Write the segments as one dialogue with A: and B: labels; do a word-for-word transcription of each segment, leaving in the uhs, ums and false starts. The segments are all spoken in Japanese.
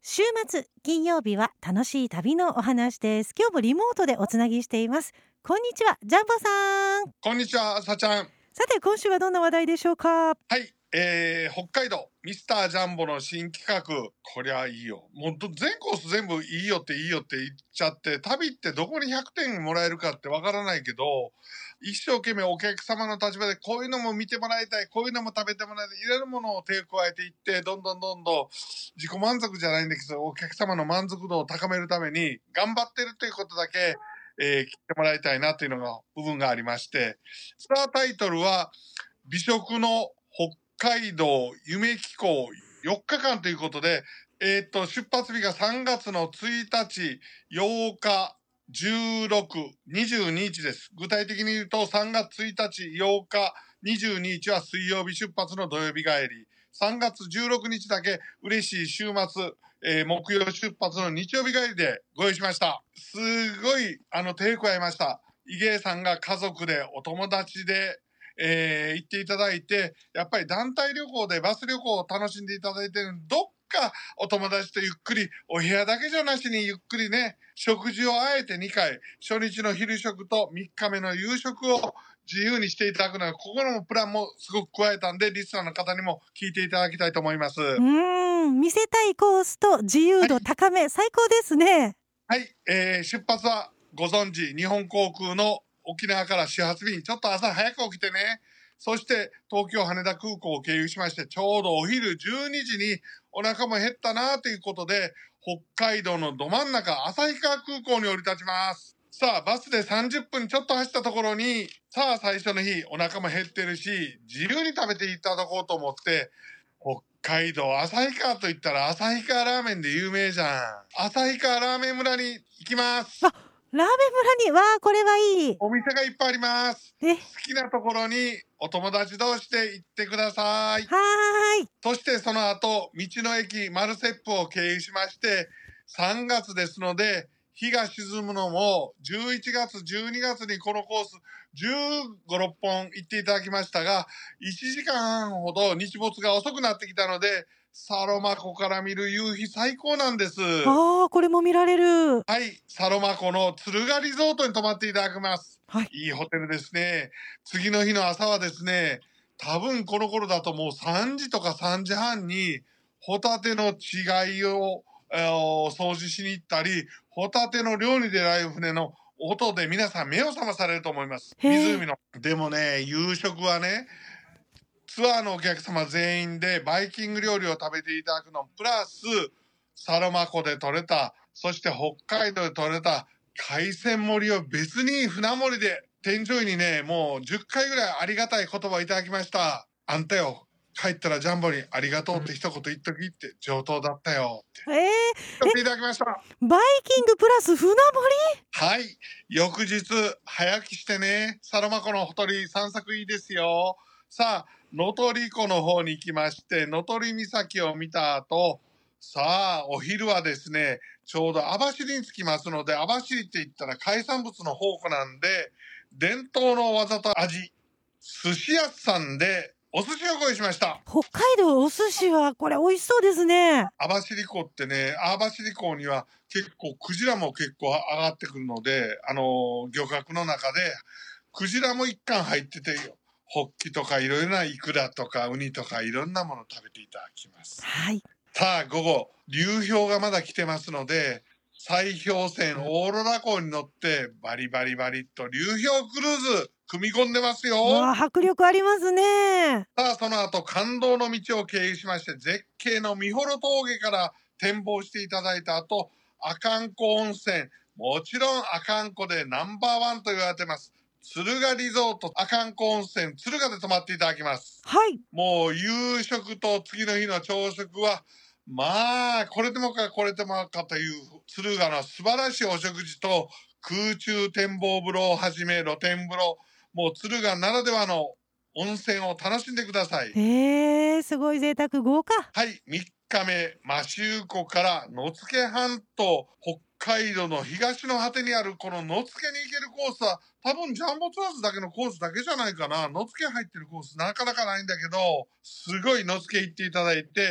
A: 週末金曜日は楽しい旅のお話です。今日もリモートでおつなぎしています。こんにちは、ジャンボさん。
B: こんにちは、さちゃん。
A: さて今週はどんな話題でしょうか。
B: はい、えー、北海道ミスタージャンボの新企画、こりゃいいよ。もう全コース全部いいよっていいよって言っちゃって、旅ってどこにひゃくてんもらえるかってわからないけど、一生懸命お客様の立場でこういうのも見てもらいたい、こういうのも食べてもらいたい、いろいろものを手を加えていって、どんどんどんどん自己満足じゃないんだけど、お客様の満足度を高めるために頑張ってるということだけ、えー、聞いてもらいたいなというのが部分がありまして、スタータイトルは美食の北海道夢機構よっかかんということで、えっと、出発日がさんがつのついたち、ようか、じゅうろく、にじゅうににちです。具体的に言うとさんがつついたち、ようか、にじゅうににちは水曜日出発の土曜日帰り。さんがつじゅうろくにちだけ嬉しい週末、えー、木曜出発の日曜日帰りでご用意しました。すごい、あの、手加えました。イゲイさんが家族で、お友達で、えー、行っていただいて、やっぱり団体旅行でバス旅行を楽しんでいただいて、どっかお友達とゆっくり、お部屋だけじゃなしにゆっくりね、食事をあえてにかい、初日の昼食とみっかめの夕食を自由にしていただくのは、ここのプランもすごく加えたんで、リスナーの方にも聞いていただきたいと思います。う
A: ーん、見せたいコースと自由度高め、はい、最高ですね。
B: はい、えー、出発はご存知、日本航空の沖縄から始発便、ちょっと朝早く起きてね、そして東京羽田空港を経由しまして、ちょうどお昼じゅうにじにお腹も減ったなということで、北海道のど真ん中、旭川空港に降り立ちます。さあ、バスでさんじゅっぷんちょっと走ったところに、さあ最初の日、お腹も減ってるし、自由に食べていただこうと思って、北海道旭川といったら旭川ラーメンで有名じゃん。旭川ラーメン村に行きます。
A: あ、ラーメン村に、わあ、これはいい。
B: お店がいっぱいあります。
A: え、
B: 好きなところにお友達同士で行ってください。
A: はーい。
B: そしてその後、道の駅マルセップを経由しまして、さんがつですので、日が沈むのもじゅういちがつ、じゅうにがつにこのコースじゅうご、ろっぽん行っていただきましたが、いちじかんはんほど日没が遅くなってきたので、サロマ湖から見る夕日最高なんです。
A: ああ、これも見られる。
B: はい、サロマ湖の敦賀リゾートに泊まっていただきます。
A: はい。
B: いいホテルですね。次の日の朝はですね、多分この頃だともうさんじとかさんじはんにホタテの稚貝を、えー、掃除しに行ったり、ホタテの漁に出られる船の音で皆さん目を覚まされると思います。湖の。でもね、夕食はね、ツアーのお客様全員でバイキング料理を食べていただくのプラス、サロマ湖で採れた、そして北海道で採れた海鮮盛りを別に船盛りで、添乗員にね、もうじゅっかいぐらいありがたい言葉をいただきました。あんたよ、帰ったらジャンボにありがとうって一言言っときって上等だったよって。
A: えー、
B: 言っていただきました。
A: バイキングプラス船盛り？
B: はい。翌日、早起きしてね、サロマ湖のほとり散策いいですよ。さあ、能取湖の方に行きまして、能取岬を見た後、さあ、お昼はですね、ちょうど網走に着きますので、網走って言ったら海産物の宝庫なんで、伝統の技と味、寿司屋さんでお寿司をご用意しました。
A: 北海道お寿司はこれ美味しそうですね。
B: 網走湖ってね、網走湖には結構クジラも結構上がってくるので、あの、漁獲の中で、クジラも一貫入ってて、ホッキとかいろいろなイクラとかウニとかいろんなものを食べていただきます。
A: はい。
B: さあ午後、流氷がまだ来てますので、砕氷船オーロラ号に乗ってバリバリバリっと流氷クルーズ組み込んでますよ。
A: わあ、迫力ありますね。
B: さあその後感動の道を経由しまして絶景の三幌峠から展望していただいた後、阿寒湖温泉、もちろん阿寒湖でナンバーワンと言われてます敦賀リゾート阿寒湖温泉敦賀で泊まっていただきます。
A: はい。
B: もう夕食と次の日の朝食はまあこれでもかこれでもかという敦賀の素晴らしいお食事と空中展望風呂をはじめ露天風呂、もう敦賀ならではの温泉を楽しんでください。
A: えー、すごい贅沢豪華。
B: はい、みっかめ、摩周湖から野付半島、北海道の東の果てにあるこの野付に行けるコースは多分ジャンボツアーズだけのコースだけじゃないかな。野付入ってるコースなかなかないんだけど、すごい野付行っていただいて、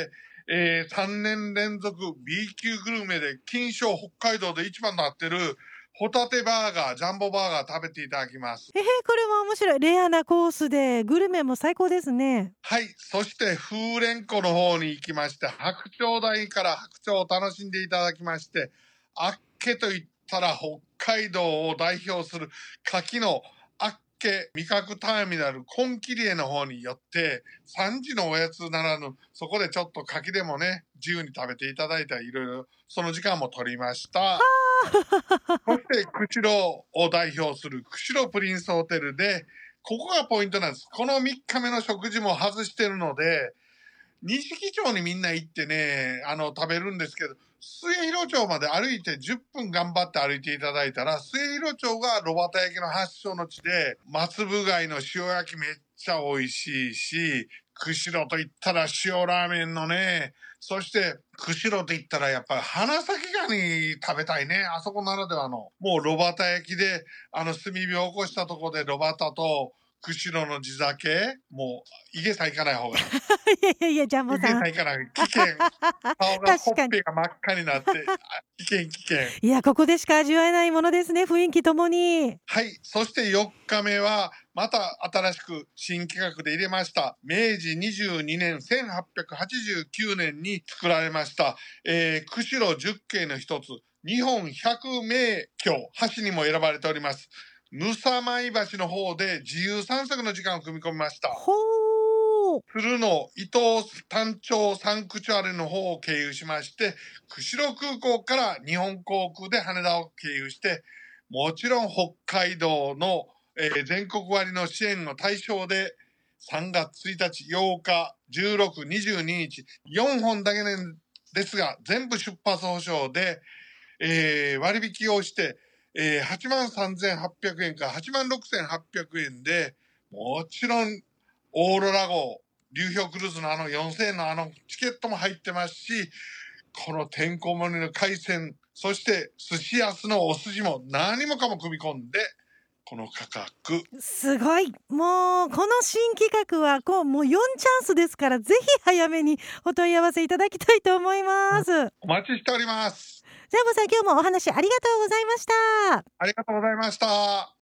B: えー、さんねん連続 B 級グルメで金賞北海道で一番になってるホタテバーガー、ジャンボバーガー食べていただきます。
A: えー、これは面白い。レアなコースでグルメも最高ですね。
B: はい。そして風蓮湖の方に行きまして、白鳥台から白鳥を楽しんでいただきまして、あっけと言ったら北海道を代表する牡蠣のあっけ味覚ターミナル金切り絵の方に寄って、さんじのおやつならぬ、そこでちょっと牡蠣でもね、自由に食べていただいたり、いろいろその時間も取りました。そして釧路を代表する釧路プリンスホテルで、ここがポイントなんです。このみっかめの食事も外してるので、錦町にみんな行ってね、あの、食べるんですけど、末広町まで歩いてじゅっぷん頑張って歩いていただいたら、末広町が炉端焼きの発祥の地で、松部貝の塩焼きめっちゃ美味しいし、釧路と言ったら塩ラーメンのね、そして釧路と言ったらやっぱり花咲ガニ食べたいね。あそこならではの。もう炉端焼きで、あの炭火を起こしたとこで炉端と、釧路の地酒、もう、いげさ行かない方がいい。
A: いやいやいや、ジャンボ
B: いげ
A: さん。
B: さ行かない。危険。顔がほっぺが真っ赤になって、危険危険。
A: いや、ここでしか味わえないものですね、雰囲気ともに。
B: はい。そしてよっかめは、また新しく新企画で入れました。めいじにじゅうにねん、せんはっぴゃくはちじゅうきゅうねんに作られました、えー、釧路十景の一つ、日本百名橋、橋にも選ばれております。ぬさまい橋の方で自由散策の時間を組み込みました。
A: ほー。
B: 鶴の伊東単町サンクチュアリの方を経由しまして、釧路空港から日本航空で羽田を経由して、もちろん北海道の、えー、全国割の支援の対象で、さんがつついたち、ようか、じゅうろく、にじゅうににち、よんほんだけですが、全部出発保証で、えー、割引をして、えー、はちまんさんぜんはっぴゃくえんからはちまんろくせんはっぴゃくえんで、もちろん、オーロラ号、流氷クルーズのあのよんせんえんのあのチケットも入ってますし、このてんこ盛りの海鮮、そして寿司安のお寿司も何もかも組み込んで、この価格。
A: すごい。もう、この新企画は、こう、もうよんチャンスですから、ぜひ早めにお問い合わせいただきたいと思います。
B: お待ちしております。
A: ジャンボさん、今日もお話ありがとうございました。
B: ありがとうございました。